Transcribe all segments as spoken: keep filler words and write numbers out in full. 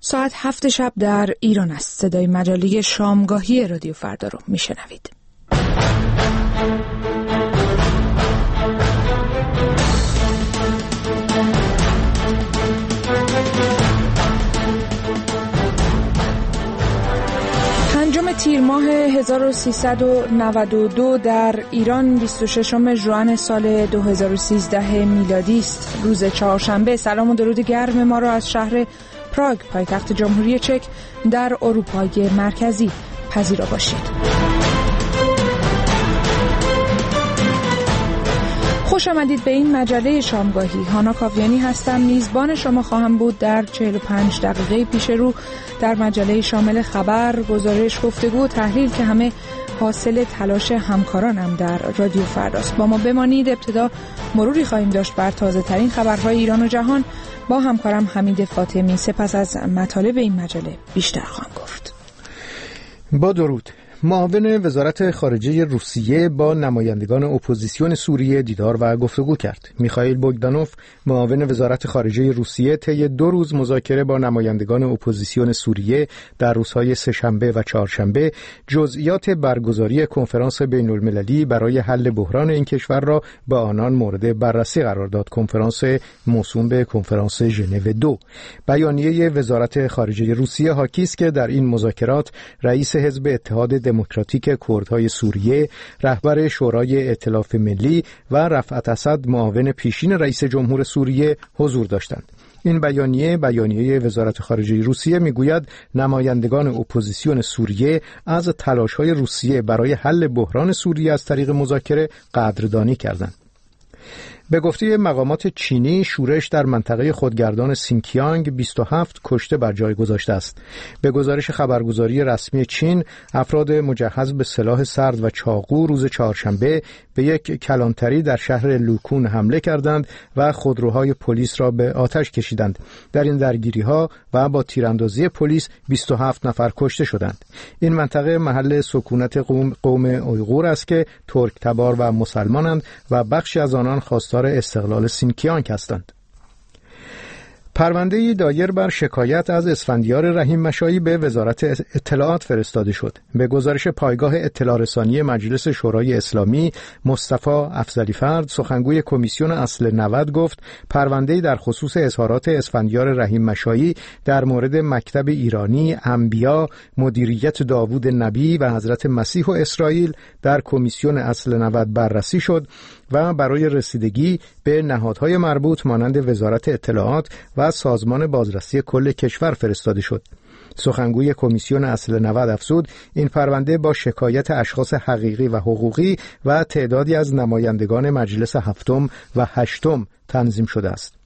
ساعت هفت شب در ایران است. صدای مجله شامگاهی رادیو فردا رو میشنوید. پنجم تیر ماه هزار و سیصد و نود و دو در ایران، بیست و ششم ژوئن سال دو هزار و سیزده میلادی است. روز چهارشنبه. سلام و درود گرم ما را از شهر پراگ، پایتخت جمهوری چک در اروپای مرکزی پذیرا باشید. خوش آمدید به این مجله شامگاهی. هانا کاویانی هستم، میزبان شما خواهم بود در چهل و پنج دقیقه پیش رو در مجله شامل خبر، گزارش، گفتگو، تحلیل که همه حاصل تلاش همکارانم در رادیو فرداست. با ما بمانید. ابتدا مروری خواهیم داشت بر تازه ترین خبرهای ایران و جهان با همکارم حمید فاطمی. سپس از مطالب این مجله بیشتر خواهم گفت. با درود. معاون وزارت خارجه روسیه با نمایندگان اپوزیسیون سوریه دیدار و گفتگو کرد. میخائیل بوگدانوف، معاون وزارت خارجه روسیه، طی دو روز مذاکره با نمایندگان اپوزیسیون سوریه در روزهای سه‌شنبه و چهارشنبه جزئیات برگزاری کنفرانس بین‌المللی برای حل بحران این کشور را با آنان مورد بررسی قرار داد. کنفرانس موسوم به کنفرانس ژنو دو. بیانیه وزارت خارجه روسیه حاکی است که در این مذاکرات رئیس حزب اتحاد دموکراتیک کردهای سوریه، رهبر شورای ائتلاف ملی و رفعت اسد، معاون پیشین رئیس جمهور سوریه، حضور داشتند. این بیانیه بیانیه وزارت خارجه روسیه میگوید نمایندگان اپوزیسیون سوریه از تلاش‌های روسیه برای حل بحران سوریه از طریق مذاکره قدردانی کردند. به گفته مقامات چینی، شورش در منطقه خودگردان سینکیانگ بیست و هفت کشته بر جای گذاشته است. به گزارش خبرگزاری رسمی چین، افراد مجهز به سلاح سرد و چاقو روز چهارشنبه به یک کلانتری در شهر لوکون حمله کردند و خودروهای پلیس را به آتش کشیدند. در این درگیری‌ها و با تیراندازی پلیس بیست و هفت نفر کشته شدند. این منطقه محل سکونت قوم, قوم اویغور است که ترک تبار و مسلمانند و بخشی از آنان خواستار استقلال سینکیانگ هستند. پرونده‌ای دایر بر شکایت از اسفندیار رحیم مشایی به وزارت اطلاعات فرستاده شد. به گزارش پایگاه اطلاع رسانی مجلس شورای اسلامی، مصطفی افضلی فرد، سخنگوی کمیسیون اصل نود، گفت پرونده‌ای در خصوص اظهارات اسفندیار رحیم مشایی در مورد مکتب ایرانی، انبیا، مدیریت داوود نبی و حضرت مسیح و اسرائیل در کمیسیون اصل نود بررسی شد و برای رسیدگی به نهادهای مربوط مانند وزارت اطلاعات و سازمان بازرسی کل کشور فرستاده شد. سخنگوی کمیسیون اصل نود افزود این پرونده با شکایت اشخاص حقیقی و حقوقی و تعدادی از نمایندگان مجلس هفتم و هشتم تنظیم شده است.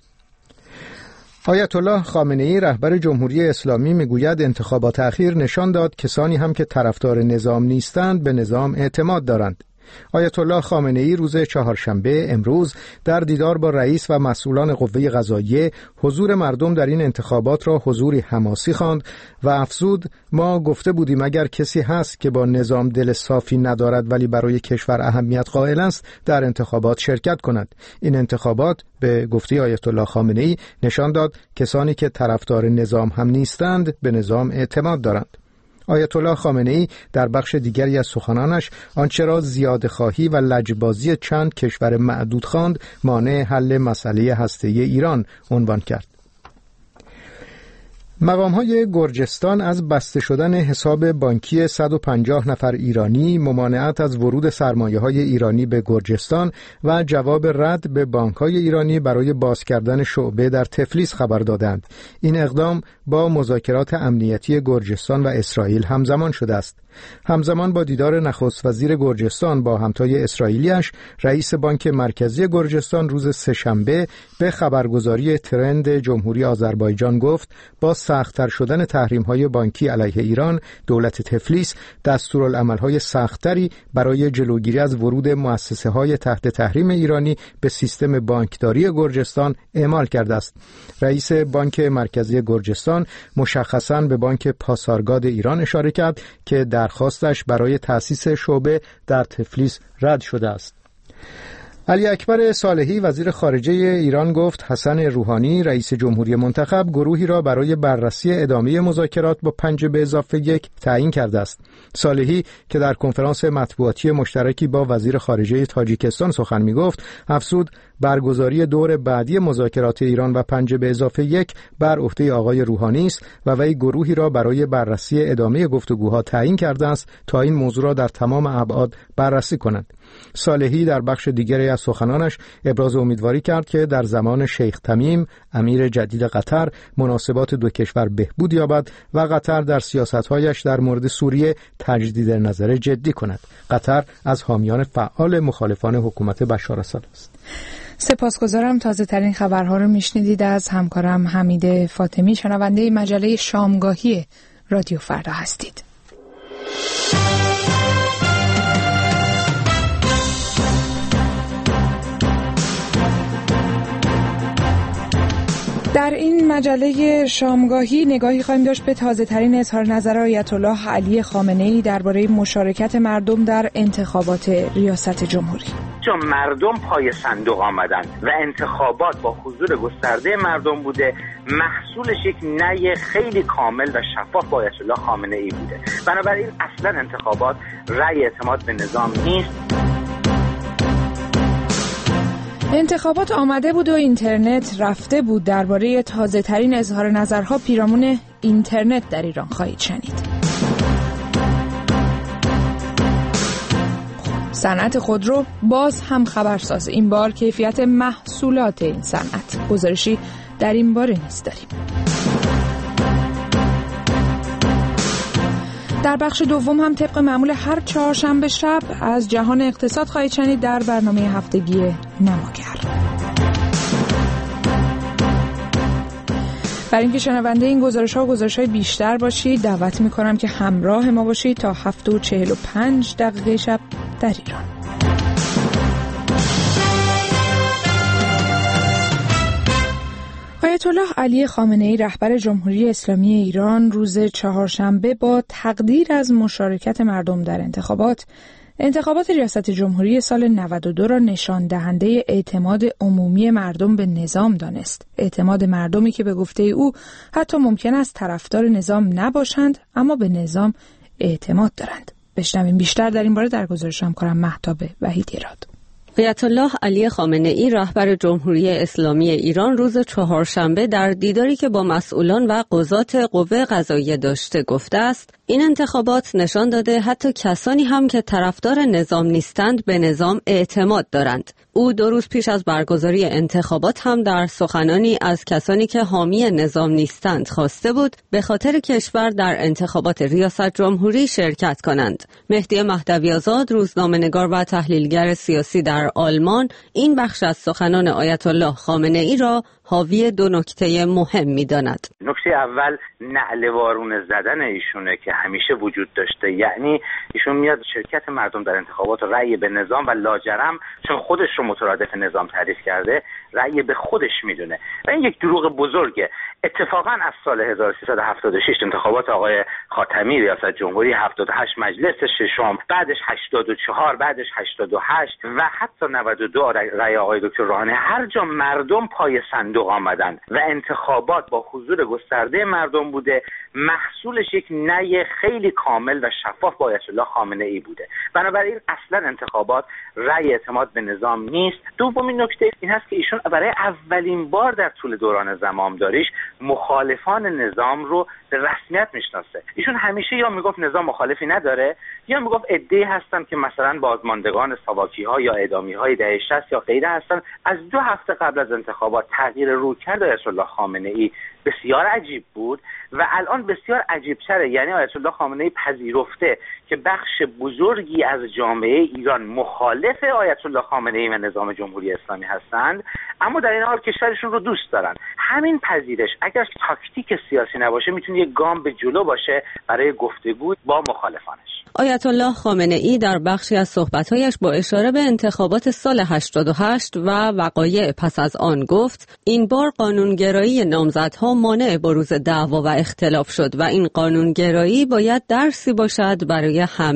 آیت الله خامنه‌ای، رهبر جمهوری اسلامی، میگوید انتخابات اخیر نشان داد کسانی هم که طرفدار نظام نیستند به نظام اعتماد دارند. آیت الله خامنه‌ای روز چهارشنبه امروز در دیدار با رئیس و مسئولان قوه قضاییه حضور مردم در این انتخابات را حضوری حماسی خواند و افزود ما گفته بودیم اگر کسی هست که با نظام دل صافی ندارد ولی برای کشور اهمیت قائل است در انتخابات شرکت کند. این انتخابات به گفته آیت الله خامنه‌ای نشان داد کسانی که طرفدار نظام هم نیستند به نظام اعتماد دارند. آیت الله خامنه‌ای در بخش دیگری از سخنانش آنچه را زیاده‌خواهی و لجبازی چند کشور معدود خواند مانع حل مسئله هسته‌ای ایران عنوان کرد. مقام‌های گرجستان از بسته شدن حساب بانکی صد و پنجاه نفر ایرانی، ممانعت از ورود سرمایه‌های ایرانی به گرجستان و جواب رد به بانک‌های ایرانی برای باز کردن شعبه در تفلیس خبر دادند. این اقدام با مذاکرات امنیتی گرجستان و اسرائیل همزمان شده است. همزمان با دیدار نخست وزیر گرجستان با همتای اسرائیلیش، رئیس بانک مرکزی گرجستان روز سه‌شنبه به خبرگزاری ترند جمهوری آذربایجان گفت با سخت‌تر شدن تحریم‌های بانکی علیه ایران، دولت تفلیس دستورالعمل‌های سخت‌تری برای جلوگیری از ورود مؤسسه‌های تحت تحریم ایرانی به سیستم بانکداری گرجستان اعمال کرده است. رئیس بانک مرکزی گرجستان مشخصاً به بانک پاسارگاد ایران اشاره کرد که درخواستش برای تأسیس شعبه در تفلیس رد شده است. علی اکبر صالحی وزیر خارجه ایران گفت حسن روحانی رئیس جمهوری منتخب گروهی را برای بررسی ادامه مذاکرات با پنج به اضافه یک تعیین کرده است. صالحی که در کنفرانس مطبوعاتی مشترکی با وزیر خارجه تاجیکستان سخن می‌گفت، افزود برگزاری دور بعدی مذاکرات ایران و پنج به اضافه یک بر عهده آقای روحانی است و وی گروهی را برای بررسی ادامه گفتگوها تعیین کرده است تا این موضوع را در تمام ابعاد بررسی کنند. صالحی در بخش دیگری از سخنانش ابراز امیدواری کرد که در زمان شیخ تمیم امیر جدید قطر مناسبات دو کشور بهبود یابد و قطر در سیاست‌هایش در مورد سوریه تجدید نظر جدی کند. قطر از حامیان فعال مخالفان حکومت بشار اسد است. سپاسگزارم. تازه ترین خبرها رو میشنیدید از همکارم حمید فاطمی. شنونده مجله شامگاهی رادیو فردا هستید. در این مجله شامگاهی نگاهی خواهیم داشت به تازه ترین اظهار نظر آیت الله علی خامنه‌ای درباره مشارکت مردم در انتخابات ریاست جمهوری. چون مردم پای صندوق آمدن و انتخابات با حضور گسترده مردم بوده، محصولش یک نهی خیلی کامل و شفاف با آیت الله خامنه‌ای بوده. بنابراین اصلا انتخابات رأی اعتماد به نظام نیست. انتخابات آمده بود و اینترنت رفته بود. درباره تازه ترین اظهار نظرها پیرامون اینترنت در ایران خواهید شنید. صنعت خودرو باز هم خبرساز. این بار کیفیت محصولات این صنعت. گزارشی در این باره نیز داریم. در بخش دوم هم طبق معمول هر چهارشنبه شب از جهان اقتصاد خواهید شنید در برنامه هفتگی نماگر. برای اینکه شنونده این گزارش‌ها و گزارش‌های بیشتر باشید دعوت می‌کنم که همراه ما باشید تا هفت و چهل و پنج دقیقه شب در ایران. آیت الله علی خامنه‌ای رهبر جمهوری اسلامی ایران روز چهارشنبه با تقدیر از مشارکت مردم در انتخابات انتخابات ریاست جمهوری سال نود و دو را نشان دهنده اعتماد عمومی مردم به نظام دانست. اعتماد مردمی که به گفته او حتی ممکن است طرفدار نظام نباشند اما به نظام اعتماد دارند. بشنویم بیشتر در این باره در گزارش همکارم مهتاب وحیدی‌راد. آیت الله علی خامنه‌ای رهبر جمهوری اسلامی ایران روز چهارشنبه در دیداری که با مسئولان و قضات قوه قضاییه داشته گفته است این انتخابات نشان داده حتی کسانی هم که طرفدار نظام نیستند به نظام اعتماد دارند. او دو روز پیش از برگزاری انتخابات هم در سخنانی از کسانی که حامی نظام نیستند خواسته بود به خاطر کشور در انتخابات ریاست جمهوری شرکت کنند. مهدی مهدوی‌آزاد روزنامه‌نگار و تحلیلگر سیاسی در آلمان این بخش از سخنان آیت الله خامنه‌ای را حاوی دو نکته مهم می‌داند. نکته اول نعل وارونه زدن ایشونه که همیشه وجود داشته، یعنی ایشون میاد شرکت مردم در انتخابات و رأی به نظام و لاجرم چون خودش رو مترادف نظام تعریف کرده رأی به خودش میدونه و این یک دروغ بزرگه. اتفاقا از سال هزار و سیصد و هفتاد و شش انتخابات آقای خاتمی ریاست جمهوری، هفتاد و هشت مجلس ششم، بعدش هشتاد و چهار، بعدش هشتاد و هشت و حتی نود و دو رأی آقای دکتر روحانی، هر جا مردم پای صندوق آمدن و انتخابات با حضور گسترده مردم بوده، محصولش یک نهی خیلی کامل و شفاف با آیت الله خامنه‌ای بوده. بنابراین اصلا انتخابات رأی اعتماد به نظام نیست. دومین نکته این هست که ایشون برای اولین بار در طول دوران زمامداریش مخالفان نظام رو به رسمیت میشناسه. ایشون همیشه یا میگفت نظام مخالفی نداره یا میگفت عده‌ای هستن که مثلا بازماندگان ساواکی‌ها یا اعدامی‌های دهه شصت یا غیره هستن. از دو هفته قبل از انتخابات تغییر رویکرد آیت الله خامنه‌ای بسیار عجیب بود و الان بسیار عجیب‌تره، یعنی آیت الله خامنه‌ای پذیرفته که بخش بزرگی از جامعه ایران مخالف آیت الله خامنه‌ای و نظام جمهوری اسلامی هستند اما در این حال کشورشون رو دوست دارن. همین پذیرش اگر تاکتیک سیاسی نباشه میتونه یک گام به جلو باشه برای گفتگو با مخالفانش. آیت الله خامنه‌ای در بخشی از صحبت‌هایش با اشاره به انتخابات سال هشتاد و هشت و وقایع پس از آن گفت این بار قانونگرایی نامزدها مانع بروز دعوا و اختلاف شد و این قانونگرایی باید درسی باشد برای همه.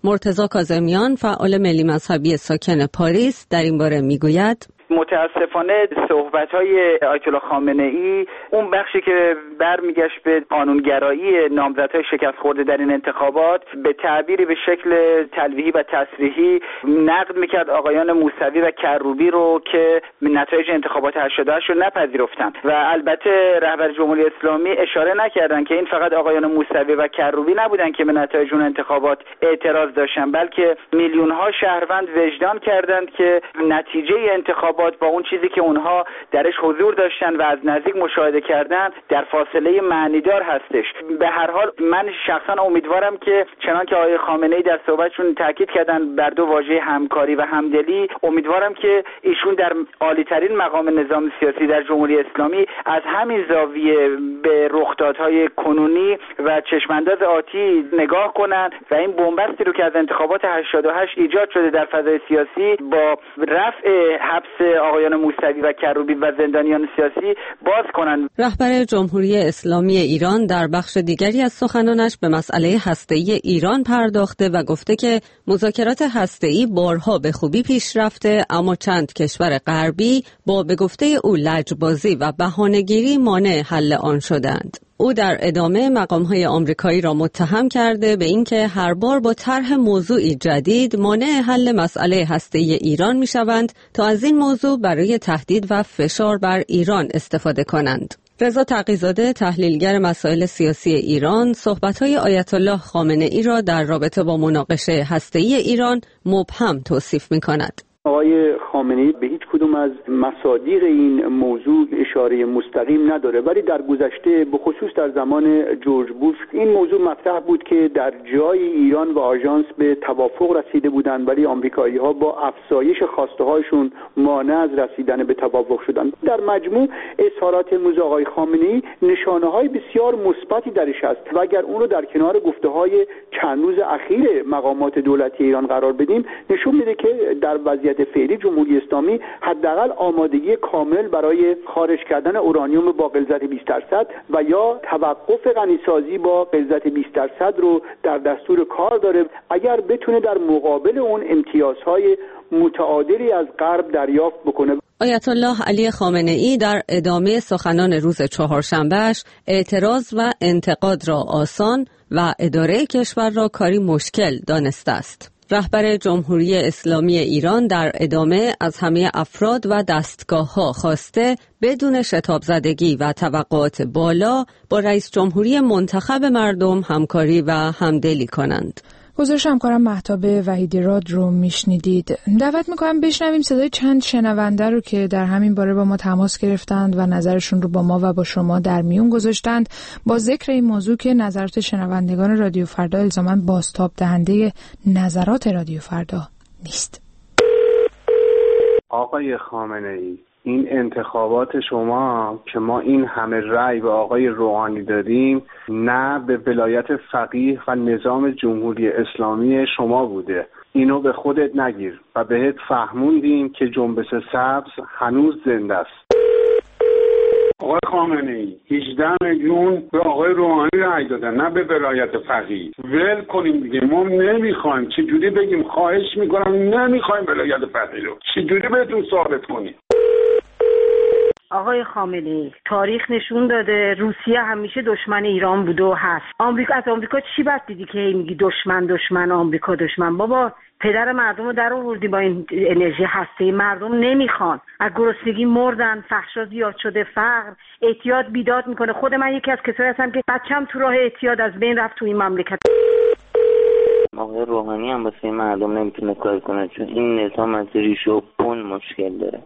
مرتضی کاظمیان، فعال ملی مذهبی ساکن پاریس، در این باره میگوید: متاسفانه صحبت‌های آیت الله خامنه‌ای اون بخشی که برمیگشت به قانونگرایی نامزدهای شکست خورده در این انتخابات به تعبیری به شکل تلویحی و تصریحی نقد میکرد آقایان موسوی و کروبی رو که نتایج انتخابات هشتاد و هشت رو نپذیرفتند و البته رهبر جمهوری اسلامی اشاره نکردن که این فقط آقایان موسوی و کروبی نبودن که به نتایج اون انتخابات اعتراض داشتن، بلکه میلیون‌ها شهروند وجدان کردند که نتیجه انتخابات با اون چیزی که اونها درش حضور داشتن و از نزدیک مشاهده کردن در فاصله معنیدار هستش. به هر حال من شخصا امیدوارم که چنان که آقای خامنه‌ای در صحبتشون تاکید کردن بر دو واژه همکاری و همدلی، امیدوارم که ایشون در عالی‌ترین مقام نظام سیاسی در جمهوری اسلامی از همین زاویه به رخدادهای کنونی و چشمانداز آتی نگاه کنند و این بنبستی رو که از انتخابات هشتاد و هشت ایجاد شده در فضای سیاسی با رفع حبس آقایان موسوی و کروبی و زندانیان سیاسی باز کنند. رهبر جمهوری اسلامی ایران در بخش دیگری از سخنانش به مسئله هسته‌ای ایران پرداخته و گفته که مذاکرات هسته‌ای بارها به خوبی پیش رفته، اما چند کشور غربی با به گفته او لجبازی و بهانه‌گیری مانع حل آن شدند. او در ادامه مقام‌های آمریکایی را متهم کرده به اینکه هر بار با طرح موضوعی جدید مانع حل مسئله هسته‌ای ایران می‌شوند تا از این موضوع برای تهدید و فشار بر ایران استفاده کنند. رضا تقی‌زاده، تحلیلگر مسائل سیاسی ایران، صحبت‌های آیت الله خامنه‌ای را در رابطه با مناقشه هسته‌ای ایران مبهم توصیف می‌کند. آقای خامنه‌ای به هیچ کدوم از مصادیق این موضوع اشاره مستقیم نداره، ولی در گذشته به خصوص در زمان جورج بوش این موضوع مطرح بود که در جای ایران و آژانس به توافق رسیده بودند، ولی آمریکایی‌ها با افزایش خواسته‌هایشون مانع از رسیدن به توافق شدند. در مجموع اظهارات امروز آقای خامنه‌ای نشانه‌های بسیار مثبتی درش است و اگر اون رو در کنار گفته‌های چند روز اخیر مقامات دولتی ایران قرار بدیم، نشون میده که در وضعیت فعلی جمهوری اسلامی حداقل آمادگی کامل برای خارج کردن اورانیوم با غلظت بیست درصد و یا توقف غنیسازی با غلظت بیست درصد رو در دستور کار داره. اگر بتونه در مقابل اون امتیازهای متعادلی از غرب دریافت بکنه. آیت الله علی خامنه‌ای در ادامه سخنان روز چهارشنبهش اعتراض و انتقاد را آسان و اداره کشور را کاری مشکل دانسته است. رهبر جمهوری اسلامی ایران در ادامه از همه افراد و دستگاه‌ها خواسته بدون شتاب زدگی و توقعات بالا با رئیس جمهوری منتخب مردم همکاری و همدلی کنند. گزارش همکارم مهتاب وحیدی راد رو میشنیدید. دعوت میکنم بشنویم صدای چند شنونده رو که در همین باره با ما تماس گرفتند و نظرشون رو با ما و با شما در میون گذاشتند، با ذکر این موضوع که نظرات شنوندگان رادیو فردا الزاماً بازتاب دهنده نظرات رادیو فردا نیست. آقای خامنه‌ای، این انتخابات شما که ما این همه رأی به آقای روحانی دادیم نه به ولایت فقیه و نظام جمهوری اسلامی شما بوده. اینو به خودت نگیر و بهت فهموندیم که جنبش سبز هنوز زنده است. آقای خامنه‌ای هجده میلیون به آقای روحانی رأی دادن، نه به ولایت فقیه. ول کنیم دیگه، ما نمیخوایم. چجوری بگیم؟ خواهش میکنم نمیخوایم ولایت فقیه رو. چجوری بهتون ثابت کنیم؟ آقای خامنه‌ای، تاریخ نشون داده روسیه همیشه دشمن ایران بوده و هست. آمریکا، از آمریکا چی بد دیدی که میگی دشمن دشمن آمریکا دشمن؟ بابا پدر مردم رو در آوردی با این انرژی هسته‌ای. مردم نمیخوان، از گرسنگی مردن، فحشا زیاد شده، فقر، اعتیاد بیداد میکنه. خود من یکی از کسایی هستم که بچم تو راه اعتیاد از بین رفت تو این مملکت. آقای روحانی هم واسه مردم نمیتونه کار کنه چون این نظام از ریش و بن مشکل داره.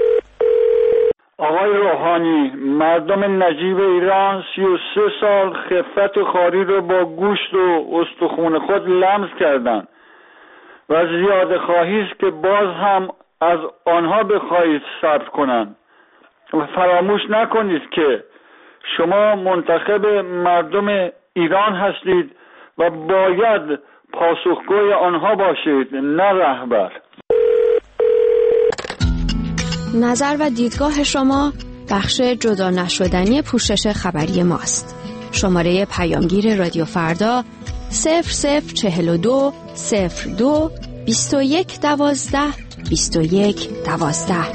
آقای روحانی، مردم نجیب ایران سی و سه سال خفت خاری رو با گوشت و استخون خود لمس کردند و زیاده خواهی است که باز هم از آنها بخواهید صبر کنند و فراموش نکنید که شما منتخب مردم ایران هستید و باید پاسخگوی آنها باشید، نه رهبر. نظر و دیدگاه شما بخش جدا نشدنی پوشش خبری ماست. شماره پیامگیر رادیو فردا صفر صفر چهل و دو صفر دو بیست و یک دوازده بیست و یک دوازده.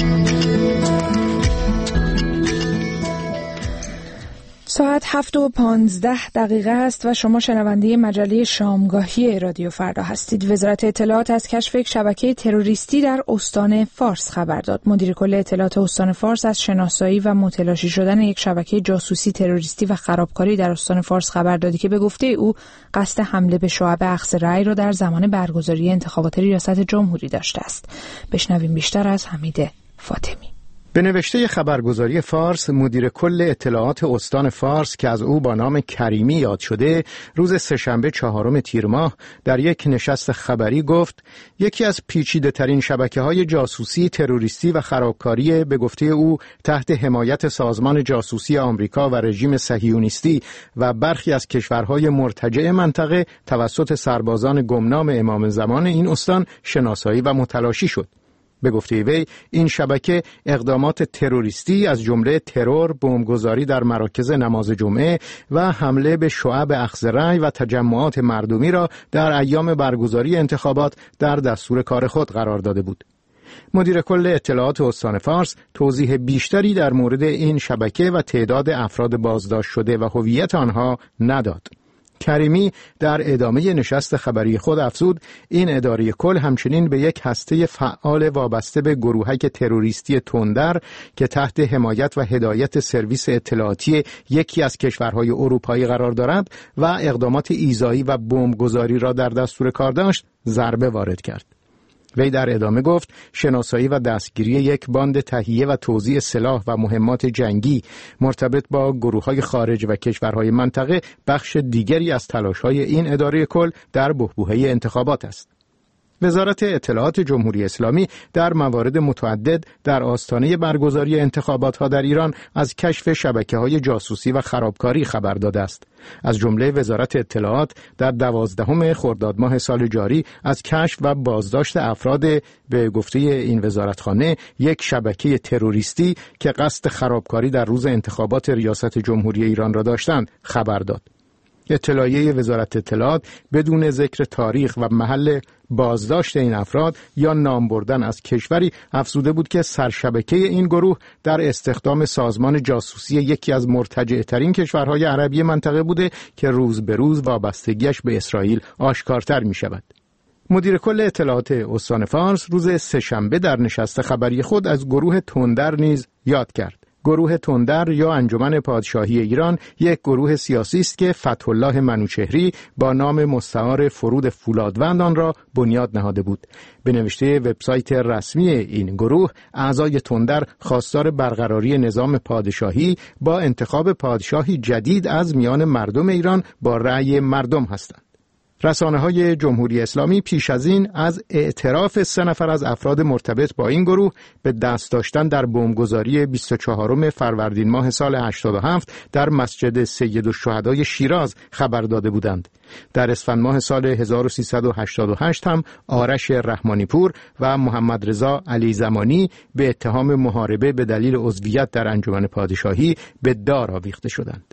ساعت هفت و پانزده دقیقه است و شما شنونده مجله شامگاهی رادیو فردا هستید. وزارت اطلاعات از کشف یک شبکه تروریستی در استان فارس خبر داد. مدیر کل اطلاعات استان فارس از شناسایی و متلاشی شدن یک شبکه جاسوسی تروریستی و خرابکاری در استان فارس خبر داد که به گفته او قصد حمله به شعب اخذ رأی را در زمان برگزاری انتخابات ریاست جمهوری داشته است. بشنویم بیشتر از حمید فاطمی. به نوشته خبرگزاری فارس، مدیر کل اطلاعات استان فارس که از او با نام کریمی یاد شده، روز سه‌شنبه چهارم تیر ماه در یک نشست خبری گفت یکی از پیچیده ترین شبکه های جاسوسی، تروریستی و خرابکاری به گفته او تحت حمایت سازمان جاسوسی آمریکا و رژیم صهیونیستی و برخی از کشورهای مرتجع منطقه توسط سربازان گمنام امام زمان این استان شناسایی و متلاشی شد. به گفته وی این شبکه اقدامات تروریستی از جمله ترور، بمبگذاری در مراکز نماز جمعه و حمله به شعب اخذ رأی و تجمعات مردمی را در ایام برگزاری انتخابات در دستور کار خود قرار داده بود. مدیر کل اطلاعات استان فارس توضیح بیشتری در مورد این شبکه و تعداد افراد بازداشت شده و هویت آنها نداد. کریمی در ادامه نشست خبری خود افزود این اداره کل همچنین به یک هسته فعال وابسته به گروهک تروریستی تندر که تحت حمایت و هدایت سرویس اطلاعاتی یکی از کشورهای اروپایی قرار دارد و اقدامات ایذایی و بمبگذاری را در دستور کار داشت ضربه وارد کرد. وی در ادامه گفت شناسایی و دستگیری یک باند تهیه و توزیع سلاح و مهمات جنگی مرتبط با گروه‌های خارج و کشورهای منطقه بخش دیگری از تلاش‌های این اداره کل در بحبوحه انتخابات است. وزارت اطلاعات جمهوری اسلامی در موارد متعدد در آستانه برگزاری انتخابات‌ها در ایران از کشف شبکه‌های جاسوسی و خرابکاری خبر داده است. از جمله وزارت اطلاعات در دوازدهم خرداد ماه سال جاری از کشف و بازداشت افراد به گفته این وزارتخانه یک شبکه تروریستی که قصد خرابکاری در روز انتخابات ریاست جمهوری ایران را داشتند خبر داد. اطلاعیه وزارت اطلاعات بدون ذکر تاریخ و محل بازداشت این افراد یا نام بردن از کشوری افزوده بود که سرشبکه این گروه در استخدام سازمان جاسوسی یکی از مرتجع ترین کشورهای عربی منطقه بوده که روز به روز وابستگیش به اسرائیل آشکارتر می شود. مدیر کل اطلاعات استان فارس روز سه‌شنبه در نشست خبری خود از گروه تندر نیز یاد کرد. گروه تندر یا انجمن پادشاهی ایران یک گروه سیاسی است که فتح الله منوچهری با نام مستعار فرود فولادوند آن را بنیاد نهاده بود. به نوشته وبسایت رسمی این گروه، اعضای تندر خواستار برقراری نظام پادشاهی با انتخاب پادشاهی جدید از میان مردم ایران با رأی مردم هستند. رسانه‌های جمهوری اسلامی پیش از این از اعتراف سه نفر از افراد مرتبط با این گروه به دست داشتن در بمبگذاری بیست و چهارم فروردین ماه سال هشتاد و هفت در مسجد سیدالشهدای شیراز خبر داده بودند. در اسفند ماه سال هزار و سیصد و هشتاد و هشت هم آرش رحمانی پور و محمد رضا علی زمانی به اتهام محاربه به دلیل عضویت در انجمن پادشاهی به دار آویخته شدند.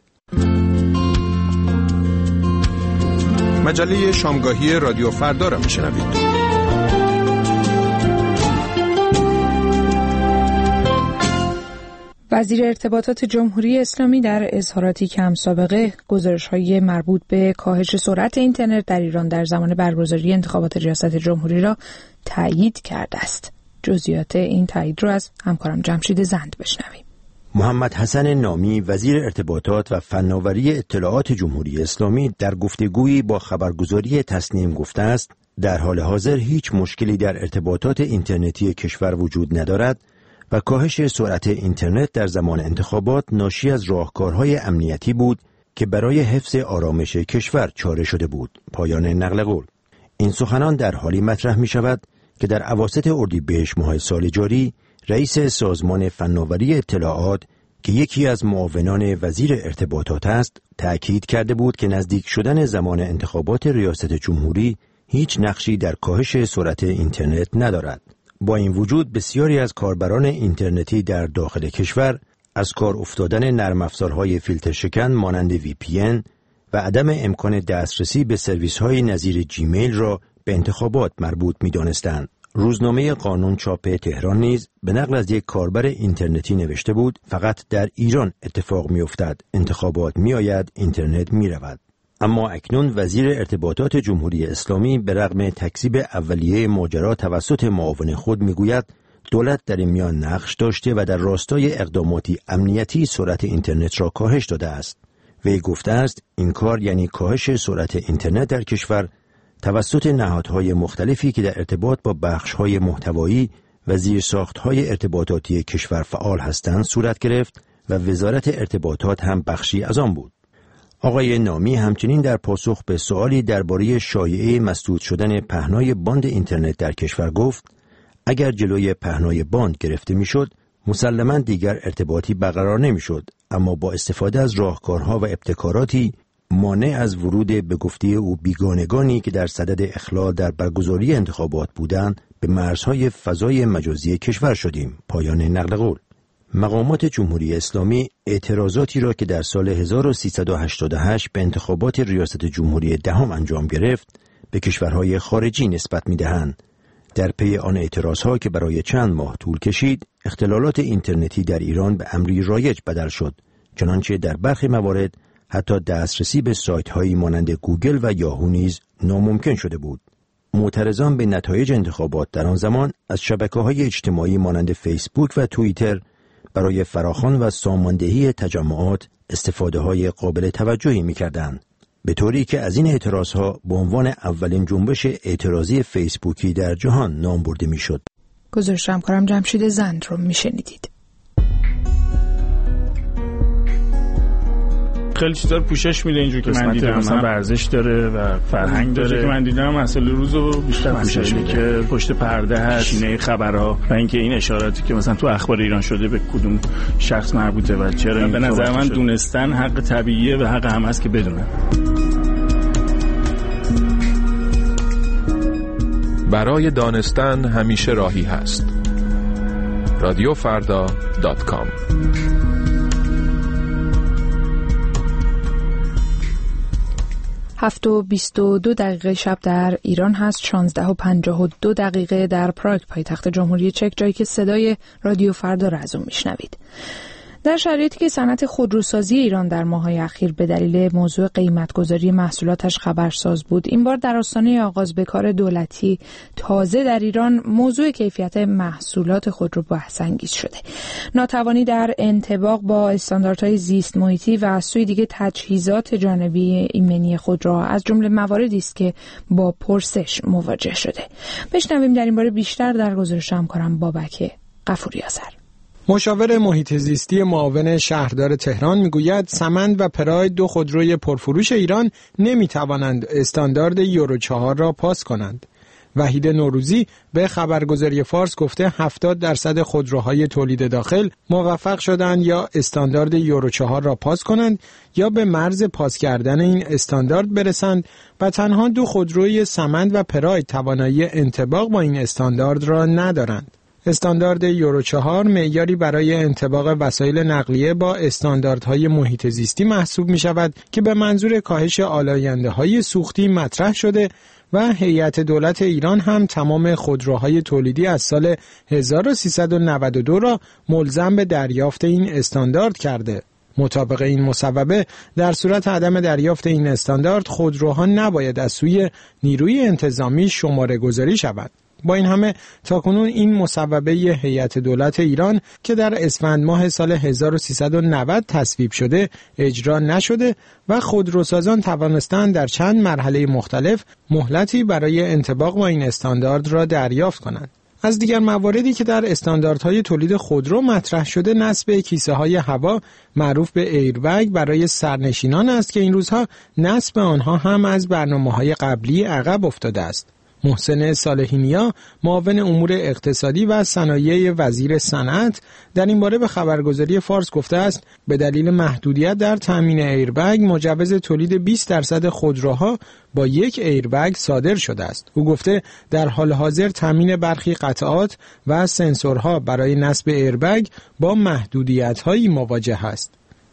مجله شامگاهی رادیو فردا را میشنوید. وزیر ارتباطات جمهوری اسلامی در اظهاراتی کم سابقه گزارش‌های مربوط به کاهش سرعت اینترنت در ایران در زمان برگزاری انتخابات ریاست جمهوری را تایید کرده است. جزئیات این تایید را از همکارم جمشید زند بشنویم. محمد حسن نامی وزیر ارتباطات و فناوری اطلاعات جمهوری اسلامی در گفتگویی با خبرگزاری تسنیم گفته است در حال حاضر هیچ مشکلی در ارتباطات اینترنتی کشور وجود ندارد و کاهش سرعت اینترنت در زمان انتخابات ناشی از راهکارهای امنیتی بود که برای حفظ آرامش کشور چاره شده بود. پایان نقل قول. این سخنان در حالی مطرح می شود که در اواسط اردیبهشت ماه سال جاری رئیس سازمان فناوری اطلاعات که یکی از معاونان وزیر ارتباطات است تأکید کرده بود که نزدیک شدن زمان انتخابات ریاست جمهوری هیچ نقشی در کاهش سرعت اینترنت ندارد. با این وجود بسیاری از کاربران اینترنتی در داخل کشور از کار افتادن نرم افزارهای فیلتر شکن مانند وی پی ان و عدم امکان دسترسی به سرویس‌های نظیر جیمیل را به انتخابات مربوط می‌دانستند. روزنامه قانون چاپ تهران نیز به نقل از یک کاربر اینترنتی نوشته بود فقط در ایران اتفاق می‌افتد، انتخابات می‌آید، اینترنت می‌رود. اما اکنون وزیر ارتباطات جمهوری اسلامی به رغم تکذیب اولیه ماجرا توسط معاون خود می‌گوید دولت در این میان نقش داشته و در راستای اقداماتی امنیتی سرعت اینترنت را کاهش داده است. وی گفته است این کار یعنی کاهش سرعت اینترنت در کشور توسط نهادهای مختلفی که در ارتباط با بخش‌های محتوایی و زیرساخت‌های ارتباطاتی کشور فعال هستند صورت گرفت و وزارت ارتباطات هم بخشی از آن بود. آقای نامی همچنین در پاسخ به سوالی درباره شایعه مسدود شدن پهنای باند اینترنت در کشور گفت اگر جلوی پهنای باند گرفته میشد مسلماً دیگر ارتباطی برقرار نمیشد، اما با استفاده از راهکارها و ابتکاراتی مانع از ورود به گفته او بیگانگانی که در صدد اخلال در برگزاری انتخابات بودند به مرزهای فضای مجازی کشور شدیم. پایان نقل قول. مقامات جمهوری اسلامی اعتراضاتی را که در سال هزار و سیصد و هشتاد و هشت به انتخابات ریاست جمهوری دهم انجام گرفت به کشورهای خارجی نسبت می‌دهند. در پی آن اعتراضها که برای چند ماه طول کشید، اختلالات اینترنتی در ایران به امری رایج بدل شد، چنانچه در برخی موارد حتی دسترسی به سایت‌هایی مانند گوگل و یاهو نیز ناممکن شده بود. معترضان به نتایج انتخابات در آن زمان از شبکه‌های اجتماعی مانند فیسبوک و توییتر برای فراخوان و ساماندهی تجمعات استفاده‌های قابل توجهی می‌کردند، به طوری که از این اعتراضها به عنوان اولین جنبش اعتراضی فیسبوکی در جهان نام برده می‌شد. گزارش همکارم جمشید زند رو می‌شنیدید. خیلی چیزا رو پوشش میده اینجوری که من دیدم، مثلا ورزش داره و فرهنگ داره که من دیدم مسئله روزو بیشتر پوشش میده که پشت پرده هست، شینه خبرها و اینکه این اشاراتی که مثلا تو اخبار ایران شده به کدوم شخص مربوطه و چرا. به نظر من دونستن حق طبیعیه و حق هم هست که بدونن. برای دانستن همیشه راهی هست. رادیو فردا دات کام. هفت و بیست و دو دقیقه شب در ایران هست، شانزده و پنجاه و دو دقیقه در پراگ پایتخت جمهوری چک، جایی که صدای رادیو فردا را از اون میشنوید. در شرایطی که صنعت خودروسازی ایران در ماه‌های اخیر به دلیل موضوع قیمت‌گذاری محصولاتش خبرساز بود، این بار در آستانه آغاز به کار دولتی تازه در ایران موضوع کیفیت محصولات خودرو بحث‌انگیز شده. ناتوانی در انطباق با استانداردهای زیست محیطی و از سوی دیگه تجهیزات جانبی ایمنی خودرو از جمله مواردی است که با پرسش مواجه شده. بشنویم در این باره بیشتر در گزارش همکارم بابک غفوری‌آذر. مشاور محیط زیستی معاون شهردار تهران میگوید سمند و پراید دو خودروی پرفروش ایران نمیتوانند استاندارد یورو چهار را پاس کنند. وحید نوروزی به خبرگزاری فارس گفته هفتاد درصد خودروهای تولید داخل موفق شدند یا استاندارد یورو چهار را پاس کنند یا به مرز پاس کردن این استاندارد برسند و تنها دو خودروی سمند و پراید توانایی انطباق با این استاندارد را ندارند. استاندارد یورو چهار معیاری برای انطباق وسایل نقلیه با استانداردهای محیط زیستی محسوب می شود که به منظور کاهش آلاینده‌های سوختی مطرح شده و هیئت دولت ایران هم تمام خودروهای تولیدی از سال هزار و سیصد و نود و دو را ملزم به دریافت این استاندارد کرده. مطابق این مصوبه در صورت عدم دریافت این استاندارد خودروها نباید از سوی نیروی انتظامی شماره گذاری شود. با این همه تاکنون این مصوبه هیئت دولت ایران که در اسفند ماه سال هزار و سیصد و نود تصویب شده اجرا نشده و خودروسازان توانستند در چند مرحله مختلف مهلتی برای انطباق با این استاندارد را دریافت کنند. از دیگر مواردی که در استانداردهای تولید خودرو مطرح شده نصب کیسه های هوا معروف به ایربگ برای سرنشینان است که این روزها نصب آنها هم از برنامه‌های قبلی عقب افتاده است. محسن صالحینیا معاون امور اقتصادی و صنایع وزیر صنعت در این باره به خبرگزاری فارس گفته است به دلیل محدودیت در تامین ایربگ مجوز تولید بیست درصد خودروها با یک ایربگ صادر شده است. او گفته در حال حاضر تامین برخی قطعات و سنسورها برای نصب ایربگ با محدودیت‌هایی مواجه است.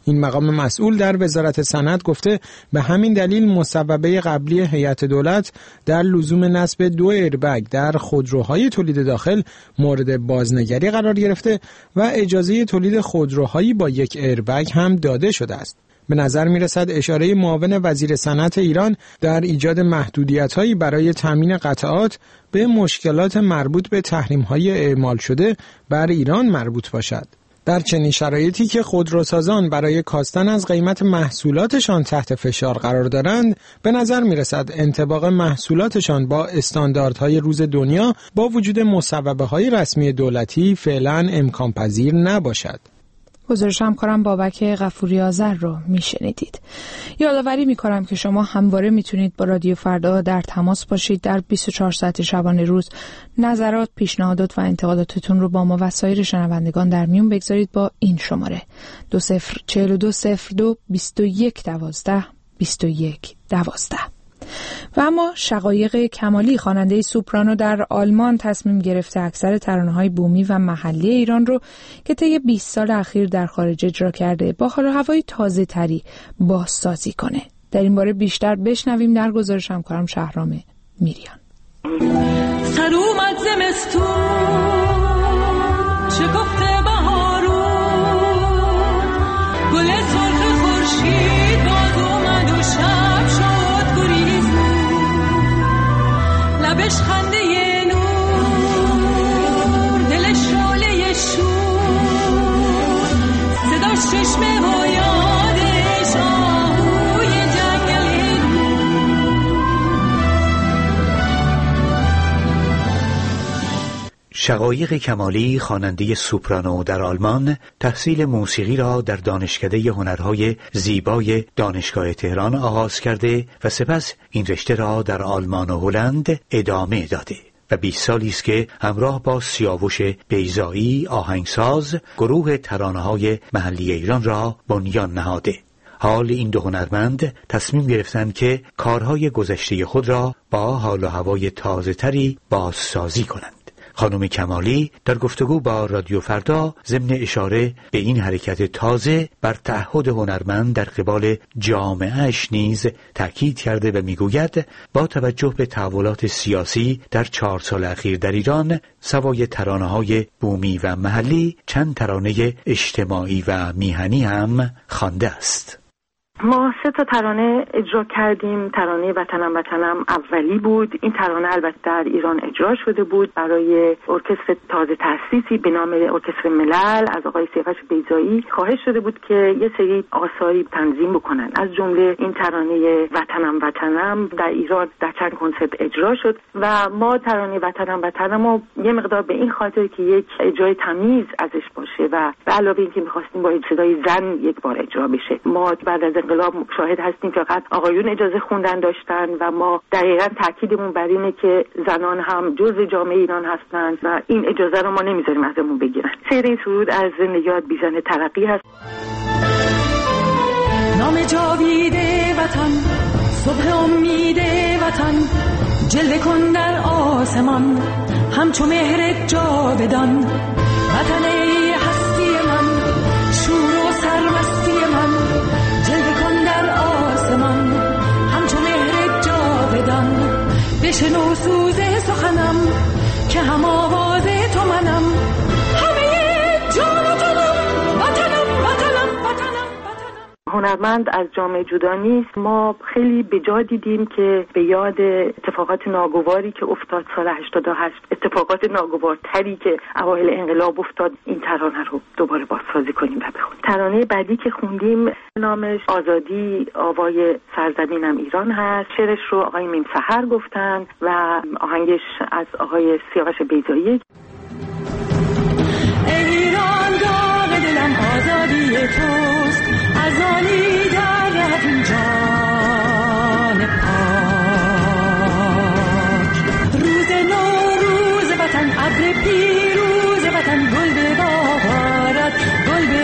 این مقام مسئول در وزارت صنعت گفته به همین دلیل مصوبه قبلی هیئت دولت در لزوم نصب دو ایربگ در خودروهای تولید داخل مورد بازنگری قرار گرفته و اجازه تولید خودروهایی با یک ایربگ هم داده شده است. به نظر می رسد اشاره معاون وزیر صنعت ایران در ایجاد محدودیت‌هایی برای تامین قطعات به مشکلات مربوط به تحریم‌های اعمال شده بر ایران مربوط باشد. در چنین شرایطی که خودروسازان برای کاستن از قیمت محصولاتشان تحت فشار قرار دارند، به نظر می رسد انطباق محصولاتشان با استانداردهای روز دنیا با وجود مصوبه‌های رسمی دولتی فعلا امکان پذیر نباشد. گزارش همکارم بابک غفوری آذر رو میشنیدید. یادآوری میکنم که شما همواره میتونید با رادیو فردا در تماس باشید. در بیست و چهار ساعت شبانه روز نظرات، پیشنهادات و انتقاداتتون رو با ما و سایر شنوندگان در میون بگذارید با این شماره دو صفر چهل و دو صفر دو بیست و یک دوازده بیست و یک دوازده. و اما شقایق کمالی خواننده سوپرانو در آلمان تصمیم گرفته اکثر ترانه‌های بومی و محلی ایران رو که طی بیست سال اخیر در خارج اجرا کرده با حال و هوای تازه‌تری بازسازی کنه. در این باره بیشتر بشنویم در گزارش همکارم شهرام میریان. سر اومد زمستون شکفته بهارون گل سرخ خورشید باز اومد و شب شد گریزون لبش خنده نور دلش شعله شور صداش چشمه و یادش آهوی جنگل شقایق کمالی خواننده سوپرانو در آلمان تحصیل موسیقی را در دانشکده هنرهای زیبای دانشگاه تهران آغاز کرده و سپس این رشته را در آلمان و هلند ادامه داده و بیست سالی است که همراه با سیاوش بیضایی آهنگساز گروه ترانه‌های محلی ایران را بنیان نهاده. حال این دو هنرمند تصمیم گرفتند که کارهای گذشته خود را با حال و هوای تازه‌تری بازسازی کنند. خانم کمالی در گفتگو با رادیو فردا ضمن اشاره به این حرکت تازه بر تعهد هنرمند در قبال جامعه‌اش نیز تأکید کرده و میگوید با توجه به تحولات سیاسی در چهار سال اخیر در ایران سوای ترانه‌های بومی و محلی چند ترانه اجتماعی و میهنی هم خوانده است. ما سه تا ترانه اجرا کردیم. ترانه وطنم وطنم اولی بود. این ترانه البته در ایران اجرا شده بود برای ارکستر تازه تأسیسی به نام ارکستر ملل. از آقای سیاوش بیضایی خواهش شده بود که یه سری آثاری تنظیم بکنن، از جمله این ترانه وطنم وطنم در ایران در چند کنسرت اجرا شد و ما ترانه وطنم وطنم رو یه مقدار به این خاطر که یک اجرای تمیز ازش باشه و به علاوه اینکه می‌خواستیم با صدای زن یک بار اجرا بشه. ما بعد از انقلاب شاهد هستیم که فقط آقایون اجازه خوندن داشتن و ما دقیقاً تاکیدمون بر اینه که زنان هم جزء جامعه ایران هستند و این اجازه رو ما نمیذاریم ازمون بگیرن. سیر این سرود از نژاد بیژن ترقی هست. نام جاوید وطن، صبح امید وطن، جلوه کن در آسمان همچو مهر جاودان. وطن ای هستی من، شور و سرمستی من، جلوه کن در آسمان همچو مهر جاودان. بشنو سوز سخنم که هم آواز تو منم، همه جان و تنم وطنم وطنم وطنم. هنرمند از جامعه جدا نیست. ما خیلی به جا دیدیم که به یاد اتفاقات ناگواری که افتاد سال هشتاد و هشت، اتفاقات ناگوارتری که اوایل انقلاب افتاد، این ترانه رو دوباره بازسازی کنیم و بخونیم. ترانه بعدی که خوندیم نامش آزادی آوای سرزمینم ایران هست. شعرش رو آقای میم سحر گفتن و آهنگش از آقای سیاوش بیضایی. ایران داغ دلم آزادی توست، از آنی در رهتون جان پاک. روز نوروز وطن ابر پیروز وطن، گل به باغارد گل به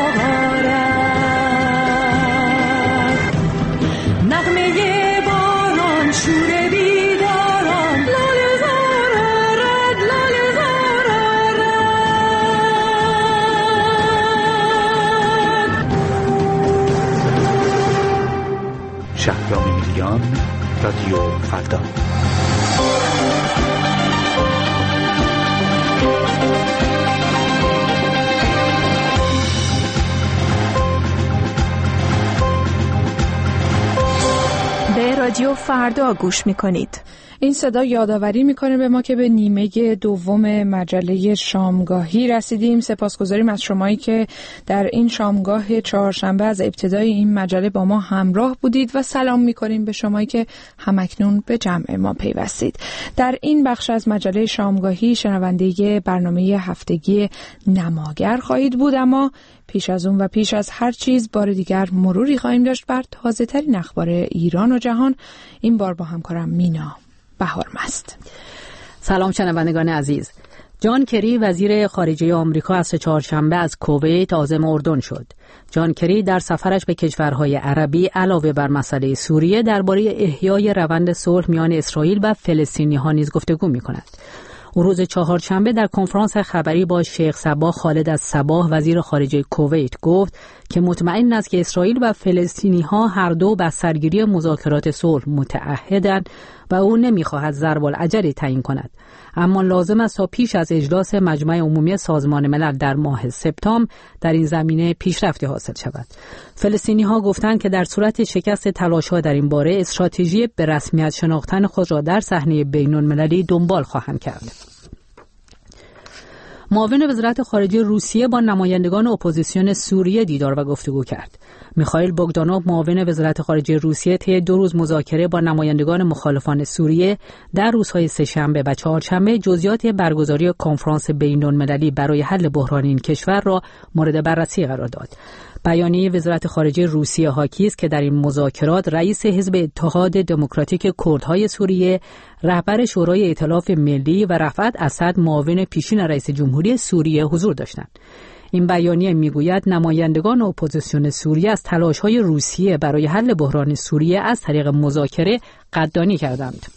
باغارد. نغمه باران شور بیداران، لاله زار آرد لاله زار آرد. شهرام میلیان، رادیو فردا. به رادیو فردا گوش میکنید. این صدا یادآوری میکنه به ما که به نیمه دوم مجله شامگاهی رسیدیم. سپاسگزاریم از شمایی که در این شامگاه چهارشنبه از ابتدای این مجله با ما همراه بودید و سلام میکنیم به شمایی که همکنون به جمع ما پیوستید. در این بخش از مجله شامگاهی شنونده برنامه هفتگی نماگر خواهید بود، اما پیش از اون و پیش از هر چیز بار دیگر مروری خواهیم داشت بر تازه ترین اخبار ایران و جهان، این بار با همکارم مینا بهارمست. سلام شنوندگان عزیز. جان کری وزیر خارجه آمریکا از چهارشنبه از کویت عازم اردن شد. جان کری در سفرش به کشورهای عربی علاوه بر مسئله سوریه درباره احیای روند صلح میان اسرائیل و فلسطینی‌ها نیز گفتگو می‌کند. او روز چهارشنبه در کنفرانس خبری با شیخ صباح خالد از صباح وزیر خارجه کویت گفت که مطمئن است که اسرائیل و فلسطینی‌ها هر دو به سرگیری مذاکرات صلح متعهدند و او نمی‌خواهد ضرب العجلی تعیین کند، اما لازم است تا پیش از اجلاس مجمع عمومی سازمان ملل در ماه سپتامبر در این زمینه پیشرفتی حاصل شود. فلسطینی‌ها گفتند که در صورت شکست تلاش‌ها در این باره استراتژی به رسمیت شناختن خود را در صحنه بین‌المللی دنبال خواهند کرد. معاون وزارت خارجه روسیه با نمایندگان اپوزیسیون سوریه دیدار و گفتگو کرد. میخائیل بوگدانوف معاون وزارت خارجه روسیه طی دو روز مذاکره با نمایندگان مخالفان سوریه در روزهای سه‌شنبه و چهارشنبه جزئیات برگزاری کنفرانس بین‌المللی برای حل بحران این کشور را مورد بررسی قرار داد. بیانیه وزارت خارجه روسیه حاکی است که در این مذاکرات رئیس حزب اتحاد دموکراتیک کردهای سوریه، رهبر شورای ائتلاف ملی و رفعت اسد معاون پیشین رئیس جمهوری سوریه حضور داشتند. این بیانیه میگوید نمایندگان اپوزیسیون سوریه از تلاش‌های روسیه برای حل بحران سوریه از طریق مذاکره قدردانی کردند.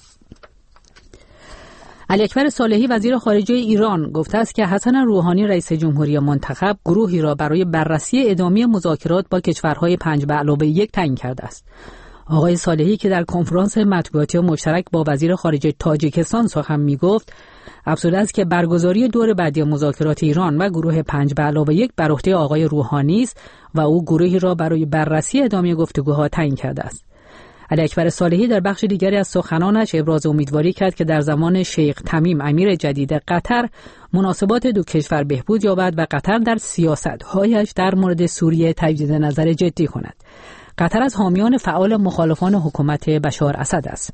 علی اکبر صالحی وزیر خارجه ایران گفته است که حسن روحانی رئیس جمهوری منتخب گروهی را برای بررسی ادامه مذاکرات با کشورهای پنج به علاوه یک تعیین کرده است. آقای صالحی که در کنفرانس مطبوعاتی مشترک با وزیر خارجه تاجیکستان سخن می‌گفت، افزوده است که برگزاری دور بعدی مذاکرات ایران و گروه پنج به علاوه یک بر عهده آقای روحانی است و او گروهی را برای بررسی ادامه گفتگوها تعیین کرده است. علی اکبر صالحی در بخش دیگری از سخنانش ابراز امیدواری کرد که در زمان شیخ تمیم امیر جدید قطر مناسبات دو کشور بهبود یابد و قطر در سیاست‌هایش در مورد سوریه تجدید نظر جدی کند. قطر از حامیان فعال مخالفان حکومت بشار اسد است.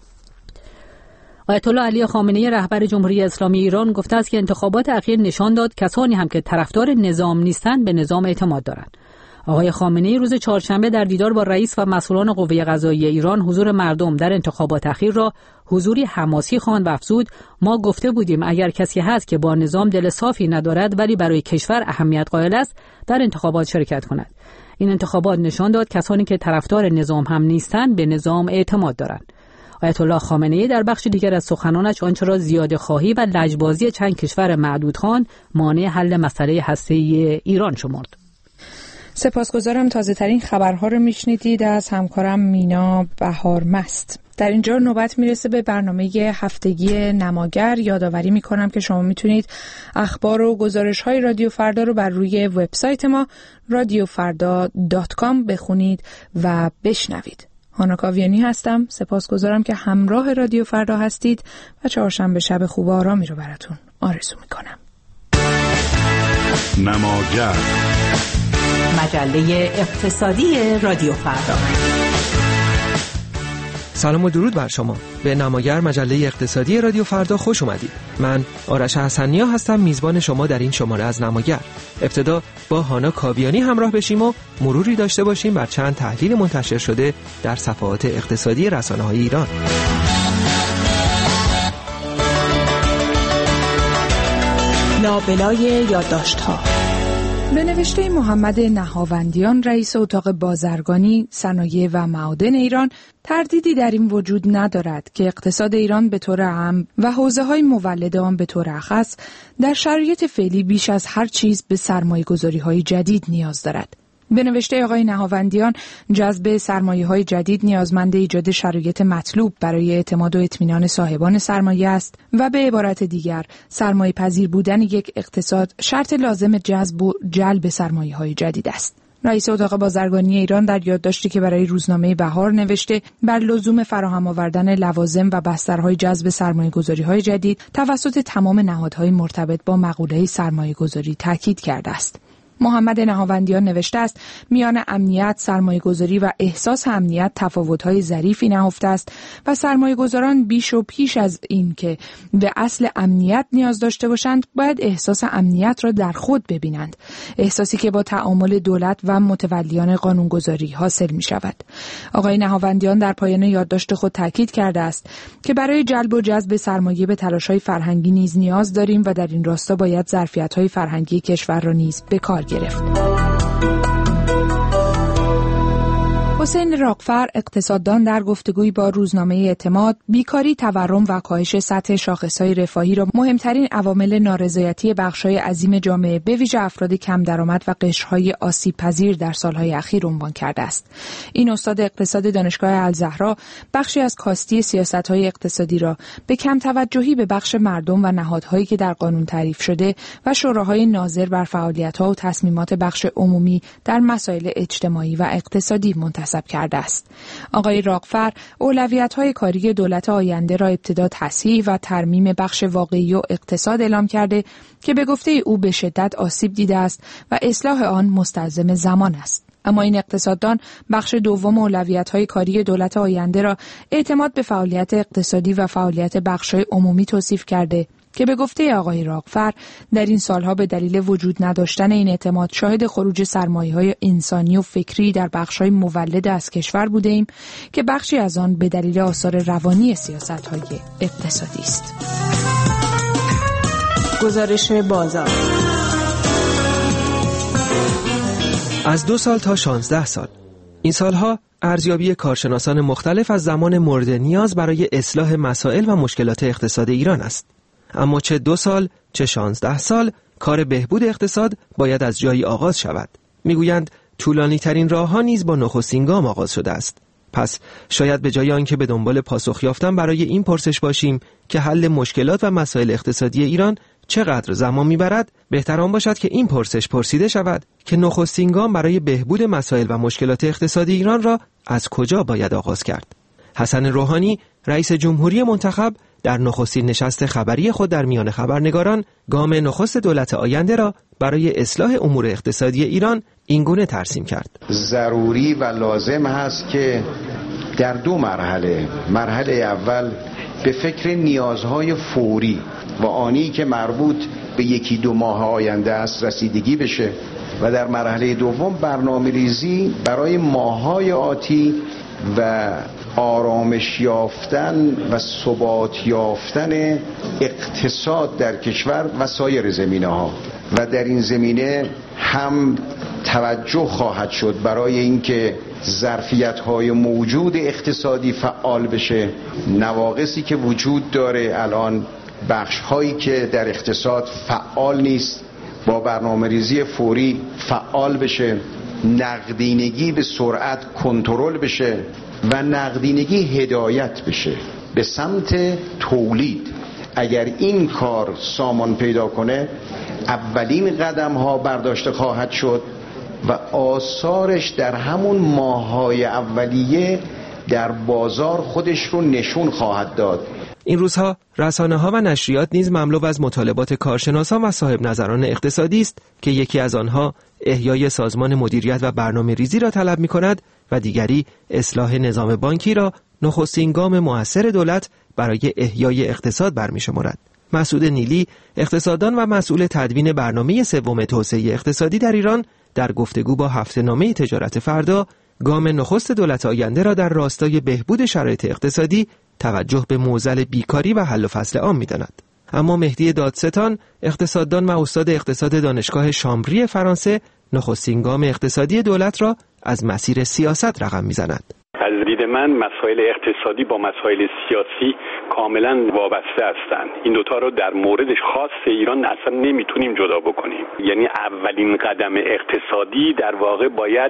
آیت الله علی خامنه‌ای رهبر جمهوری اسلامی ایران گفته است که انتخابات اخیر نشان داد کسانی هم که طرفدار نظام نیستند به نظام اعتماد دارند. آقای خامنه‌ای روز چهارشنبه در دیدار با رئیس و مسئولان قوه قضاییه ایران حضور مردم در انتخابات اخیر را حضوری حماسی خواند و افزود: ما گفته بودیم اگر کسی هست که با نظام دل صافی ندارد ولی برای کشور اهمیت قائل است در انتخابات شرکت کند. این انتخابات نشان داد کسانی که طرفدار نظام هم نیستند به نظام اعتماد دارند. آیت الله خامنه‌ای در بخش دیگر از سخنانش آنچه را زیاده خواهی و لجبازی چند کشور معدود خوان مانع حل مسئله هسته‌ای ایران شمرد. سپاسگزارم. تازه ترین خبرها رو میشنیدید از همکارم مینا بهارمست. در اینجا نوبت میرسه به برنامه هفتگی نماگر. یادآوری میکنم که شما میتونید اخبار و گزارش های رادیو فردا رو بر روی وبسایت ما رادیو فردا دات کام بخونید و بشنوید. هانا کاویانی هستم. سپاسگزارم که همراه رادیو فردا هستید و چهارشنبه شب خوب و آرامی رو براتون آرزو میکنم. نماگر، مجله اقتصادی رادیو فردا. سلام و درود بر شما. به نماگر مجله اقتصادی رادیو فردا خوش اومدید. من آرش حسنیا هستم، میزبان شما در این شماره از نماگر. ابتدا با هانا کاویانی همراه بشیم و مروری داشته باشیم بر چند تحلیل منتشر شده در صفحات اقتصادی رسانه‌های ایران. لابلای یادداشت‌ها. به نوشته محمد نهاوندیان رئیس اتاق بازرگانی، صنایع و معادن ایران، تردیدی در این وجود ندارد که اقتصاد ایران به طور عام و حوزه‌های مولد آن به طور اخص در شرایط فعلی بیش از هر چیز به سرمایه‌گذاری‌های جدید نیاز دارد. به نوشته آقای نهاوندیان، جذب سرمایه‌های جدید نیازمند ایجاد شرایط مطلوب برای اعتماد و اطمینان صاحبان سرمایه است و به عبارت دیگر سرمایه پذیر بودن یک اقتصاد شرط لازم جذب و جلب سرمایه‌های جدید است. رئیس اتاق بازرگانی ایران در یادداشتی که برای روزنامه بهار نوشته بر لزوم فراهم آوردن لوازم و بسترهای جذب سرمایه‌گذاری‌های جدید توسط تمام نهادهای مرتبط با مقوله سرمایه‌گذاری تاکید کرده است. محمد نهاوندیان نوشته است میان امنیت، سرمایه‌گذاری و احساس امنیت تفاوت‌های ظریفی نهفته است و سرمایه‌گذاران بیش و پیش از این که به اصل امنیت نیاز داشته باشند، باید احساس امنیت را در خود ببینند، احساسی که با تعامل دولت و متولیان قانونگذاری حاصل می‌شود. آقای نهاوندیان در پایان یادداشت خود تاکید کرده است که برای جلب و جذب سرمایه به تلاش‌های فرهنگی نیز نیاز داریم و در این راستا باید ظرفیت‌های فرهنگی کشور را نیز به کار گرفت. حسین راغفر، اقتصاددان، در گفتگویی با روزنامه اعتماد بیکاری، تورم و کاهش سطح شاخص‌های رفاهی را مهمترین عوامل نارضایتی بخش‌های عظیم جامعه به ویژه افراد کم درآمد و قشرهای آسیب پذیر در سالهای اخیر عنوان کرده است. این استاد اقتصاد دانشگاه الزهرا بخشی از کاستی سیاست‌های اقتصادی را به کم توجهی به بخش مردم و نهادهایی که در قانون تعریف شده و شوراهای ناظر بر فعالیت‌ها و تصمیمات بخش عمومی در مسائل اجتماعی و اقتصادی منتسب کرده است. آقای راغفر اولویت‌های کاری دولت آینده را ابتدا تصحیح و ترمیم بخش واقعی و اقتصاد اعلام کرده که به گفته او به شدت آسیب دیده است و اصلاح آن مستلزم زمان است. اما این اقتصاددان بخش دوم اولویت‌های کاری دولت آینده را اعتماد به فعالیت اقتصادی و فعالیت بخش‌های عمومی توصیف کرده که به گفته آقای راغفر در این سالها به دلیل وجود نداشتن این اعتماد شاهد خروج سرمایه‌های انسانی و فکری در بخش‌های مولد از کشور بوده‌ایم که بخشی از آن به دلیل آثار روانی سیاست‌های اقتصادی است. گزارش بازار از دو سال تا شانزده سال. این سالها ارزیابی کارشناسان مختلف از زمان مورد نیاز برای اصلاح مسائل و مشکلات اقتصاد ایران است. اما چه دو سال چه شانزده سال کار بهبود اقتصاد باید از جایی آغاز شود. میگویند طولانی ترین راه ها نیز با نخستین گام آغاز شده است. پس شاید به جای آنکه به دنبال پاسخ یافتن برای این پرسش باشیم که حل مشکلات و مسائل اقتصادی ایران چقدر زمان میبرد، بهتر آن باشد که این پرسش پرسیده شود که نخستین گام برای بهبود مسائل و مشکلات اقتصادی ایران را از کجا باید آغاز کرد. حسن روحانی، رئیس جمهوری منتخب، در نخستین نشست خبری خود در میان خبرنگاران گام نخست دولت آینده را برای اصلاح امور اقتصادی ایران اینگونه ترسیم کرد. ضروری و لازم هست که در دو مرحله، مرحله اول به فکر نیازهای فوری و آنی که مربوط به یکی دو ماه آینده است رسیدگی بشه و در مرحله دوم برنامه ریزی برای ماه‌های آتی و آرامش یافتن و ثبات یافتن اقتصاد در کشور و سایر زمینه‌ها. و در این زمینه هم توجه خواهد شد برای اینکه ظرفیت‌های موجود اقتصادی فعال بشه، نواقصی که وجود داره الان، بخش‌هایی که در اقتصاد فعال نیست با برنامه‌ریزی فوری فعال بشه، نقدینگی به سرعت کنترل بشه و نقدینگی هدایت بشه به سمت تولید. اگر این کار سامان پیدا کنه، اولین قدم ها برداشته خواهد شد و آثارش در همون ماه‌های اولیه در بازار خودش رو نشون خواهد داد. این روزها رسانه‌ها و نشریات نیز مملو از مطالبات کارشناسان و صاحب نظران اقتصادی است که یکی از آنها احیای سازمان مدیریت و برنامه ریزی را طلب می‌کند و دیگری اصلاح نظام بانکی را نخستین گام مؤثر دولت برای احیای اقتصاد برمی‌شمارد. مسعود نیلی، اقتصاددان و مسئول تدوین برنامه سوم توسعه اقتصادی در ایران، در گفتگو با هفته‌نامه تجارت فردا گام نخست دولت آینده را در راستای بهبود شرایط اقتصادی توجه به معضل بیکاری و حل و فصل عام می‌داند. اما مهدی دادستان، اقتصاددان و استاد اقتصاد دانشگاه شامبری فرانسه، نخستین گام اقتصادی دولت را از مسیر سیاست رقم می‌زند. از دید من مسائل اقتصادی با مسائل سیاسی کاملا وابسته هستند. این دوتا رو در مورد خاص ایران اصلا نمیتونیم جدا بکنیم. یعنی اولین قدم اقتصادی در واقع باید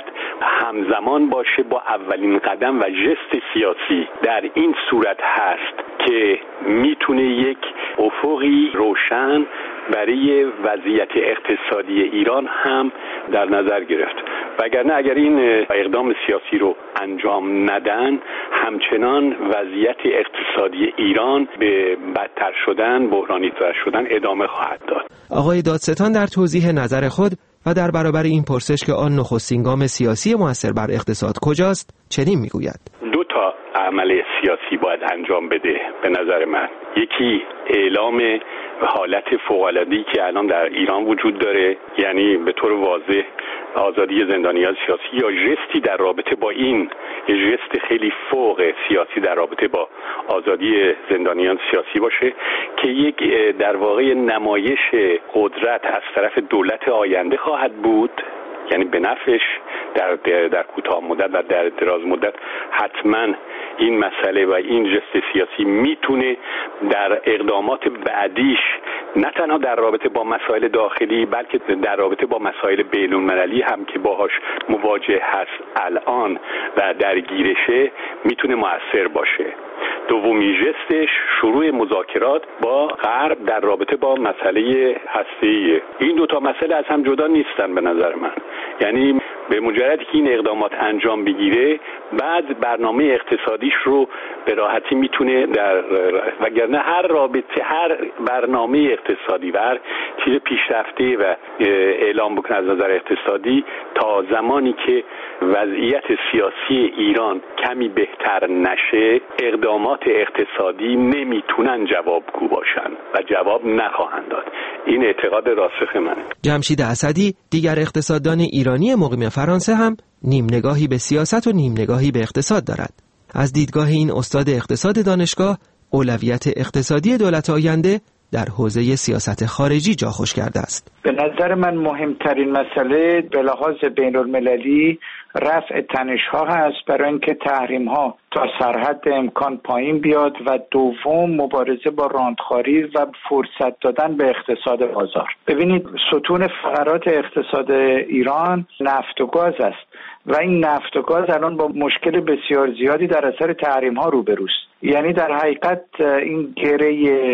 همزمان باشه با اولین قدم و ژست سیاسی. در این صورت هست که میتونه یک افقی روشن برای وضعیت اقتصادی ایران هم در نظر گرفت. وگرنه اگر این اقدام سیاسی رو انجام ندن، همچنان وضعیت اقتصادی ایران به بدتر شدن، بحرانی‌تر شدن ادامه خواهد داد. آقای دادستان در توضیح نظر خود و در برابر این پرسش که آن نخستین گام سیاسی مؤثر بر اقتصاد کجاست، چنین میگوید: دو تا عمل سیاسی باید انجام بده به نظر من. یکی اعلام حالت فوق‌العاده‌ای که الان در ایران وجود داره، یعنی به طور واضح آزادی زندانیان سیاسی، یا ژستی در رابطه با این، ژست خیلی فوق سیاسی در رابطه با آزادی زندانیان سیاسی باشه که یک در واقع نمایش قدرت از طرف دولت آینده خواهد بود، یعنی به نفعش در در کوتاه مدت و در دراز مدت حتما این مسئله و این ژست سیاسی میتونه در اقدامات بعدیش نه تنها در رابطه با مسائل داخلی بلکه در رابطه با مسائل بین‌المللی هم که باهاش مواجه هست الان و درگیرشه میتونه مؤثر باشه. دومی ژستش شروع مذاکرات با غرب در رابطه با مسئله هسته‌ایه. این دو تا مسئله از هم جدا نیستن به نظر من. یعنی به مجردی که این اقدامات انجام بگیره، بعد برنامه اقتصادیش رو به راحتی میتونه در وگرنه هر رابطه هر برنامه اقتصادی و هر چیز پیشرفته و اعلام بکنه از نظر اقتصادی تا زمانی که وضعیت سیاسی ایران کمی بهتر نشه، اقدامات اقتصادی نمیتونن جوابگو باشن و جواب نخواهند داد. این اعتقاد راسخ منه. جمشید اسدی، دیگر اقتصاددان ایرانی مقیم فرانسه، هم نیم نگاهی به سیاست و نیم نگاهی به اقتصاد دارد. از دیدگاه این استاد اقتصاد دانشگاه، اولویت اقتصادی دولت آینده در حوزه سیاست خارجی جا خوش کرده است. به نظر من مهمترین مسئله به لحاظ بین المللی رفع تنش‌ها هست، برای اینکه تحریم‌ها تا سرحد امکان پایین بیاد، و دوم مبارزه با راندخواری و فرصت دادن به اقتصاد بازار. ببینید ستون فقرات اقتصاد ایران نفت و گاز است و این نفت و گاز الان با مشکل بسیار زیادی در اثر تحریم‌ها روبروست. یعنی در حقیقت این گره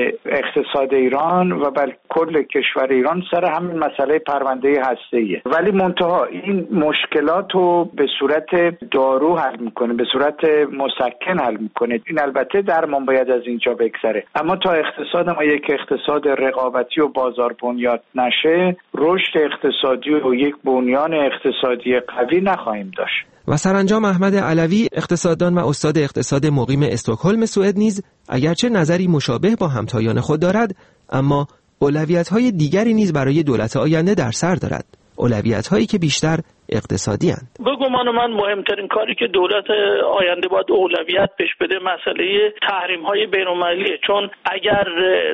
اقتصاد ایران و بل کل کشور ایران سر همین مسئله پرونده هسته‌ایه، ولی منتها این مشکلات رو به صورت دارو حل میکنه، به صورت مسکن حل میکنه. این البته درمان باید از اینجا بگذره، اما تا اقتصاد ما یک اقتصاد رقابتی و بازار بنیاد نشه، رشد اقتصادی و یک بنیان اقتصادی قوی نخواهیم داشت. و سرانجام احمد علوی، اقتصاددان و استاد اقتصاد مقیم استکهلم سوئد، نیز اگرچه نظری مشابه با همتایان خود دارد، اما اولویت‌های دیگری نیز برای دولت آینده در سر دارد، اولویت‌هایی که بیشتر اقتصادی اند. به گمان من مهمترین کاری که دولت آینده باید اولویت بهش بده مسئله تحریم‌های بین‌المللیه، چون اگر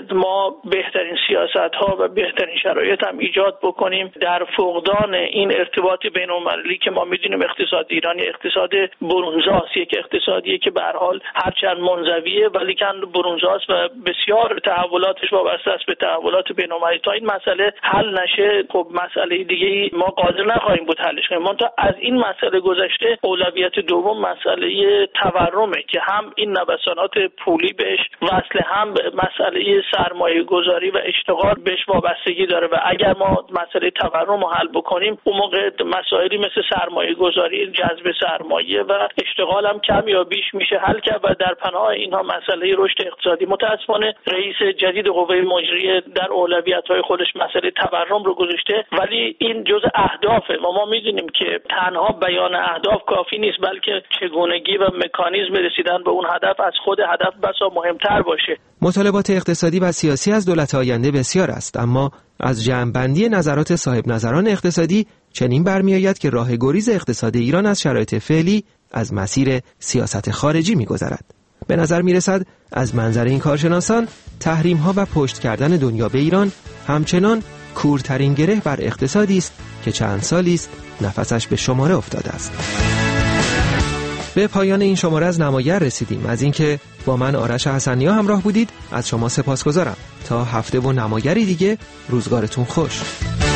ما بهترین سیاست‌ها و بهترین شرایط هم ایجاد بکنیم در فقدان این ارتباط بین‌المللی که ما می‌دونیم اقتصاد ایرانی اقتصاد برونزاست، یک اقتصادیه که به هر حال هرچند منزویه ولی کن برونزاست و بسیار تحولاتش وابسته است به تحولات بین‌المللی. تا این مسئله حل نشه، خب مسئله دیگه ما قادر نخواهیم بود حلش کنیم. منتها از این مسئله گذشته اولویت دوم مسئله تورمه که هم این نوسانات پولی بهش وصل، هم مسئله سرمایه گذاری و اشتغال بهش وابستگی داره و اگر ما مسئله تورم رو حل بکنیم، اون موقع مسائلی مثل سرمایه گذاری، جذب سرمایه و اشتغال هم کم یا بیش میشه حل کرد و در پناه اینها مسئله رشد اقتصادی. متاسفانه رئیس جدید قوه مجریه در اولویت‌های خودش مسئله تورم رو گذاشته، ولی این جزء اهدافه و ما میدونیم که تنها بیان اهداف کافی نیست، بلکه چگونگی و مکانیزم رسیدن به اون هدف از خود هدف بسا مهمتر باشه. مطالبات اقتصادی و سیاسی از دولت آینده بسیار است، اما از جمع‌بندی نظرات صاحب نظران اقتصادی چنین برمی‌آید که راه گریز اقتصاد ایران از شرایط فعلی از مسیر سیاست خارجی می‌گذرد. به نظر می‌رسد از منظر این کارشناسان تحریم‌ها و پشت کردن دنیا به ایران همچنان کورترین گره بر اقتصادی است که چند سالی است نفسش به شماره افتاده است. به پایان این شماره از نماگر رسیدیم. از اینکه با من آرش حسنیا همراه بودید از شما سپاسگزارم. تا هفته و نماگری دیگه، روزگارتون خوش.